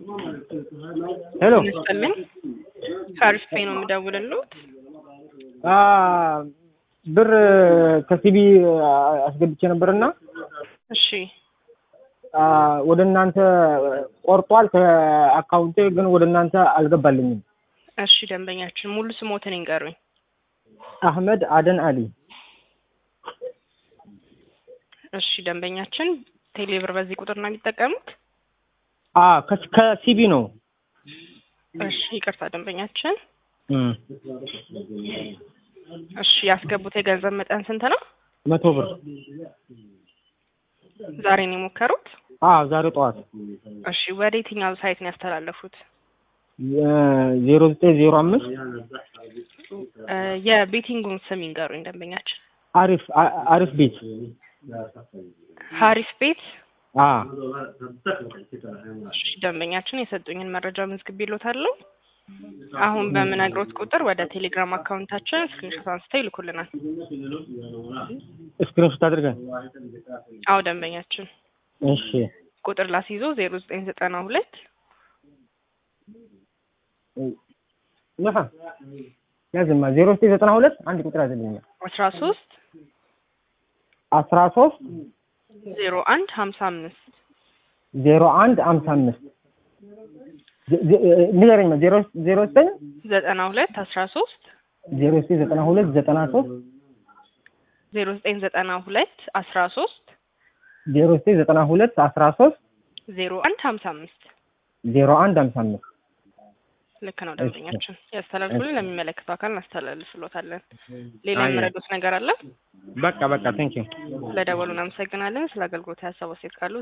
ሄሎ ይመስልኝ ካርስ ፔ ነው የምደውልልዎት። ብር ከሲቢ አስገብቼ ነበርና እሺ ወደ እናንተ ቆርጧል ከአካውንቴ ግን ወደ እናንተ አልገባልኝም። እሺ ደንበኛችን ሙሉ ስሞትን ይንገሩኝ። አህመድ አደን አሊ። እሺ ደንበኛችን ቴሌብር በዚህ ቁጥር ነው የሚጠቀሙት? ከሲቢ ነው። እሺ ይቅርታ ደንበኛችን። እሺ ያስገቡት የገንዘብ መጠን ስንት ነው? 100 ብር። ዛሬ ነው የሞከሩት? ዛሬ ጠዋት። እሺ ወደ የትኛው ሳይት ነው ያስተላለፉት? 0905 የቤቲንጉን ስም ይንገሩኝ ደንበኛችን። አሪፍ ቤት። ሀሪፍ ቤት። እሺ ደንበኛችን የሰጡኝን መረጃ መዝግቤልዎታለሁ። አሁን በምነግሮት ቁጥር ወደ ቴሌግራም አካውንታችን ስክሪንሾት አንስተው ይልኩልናል። ስክሪንሾት አድርገን? አዎ ደንበኛችን። እሺ ቁጥር ላስይዞ 0992 ያዝማ 0992 አንድ ቁጥር ያዝልኝ 13 0155 0155 ንገረኝ 09 92 13 0992 93 0992 13 0992 13 0155 0155 ልክ ነው ደንበኛችን። ያስተላልፉልን ለሚመለከተው አካል እናስተላልፍልዎታለን። ሌላ የምረዱት ነገር አለ? በቃ ቴንክ ዩ። ስለደወሉ እናመሰግናለን። ስለ አገልግሎት ሀሳብ አስተያየት ካሉ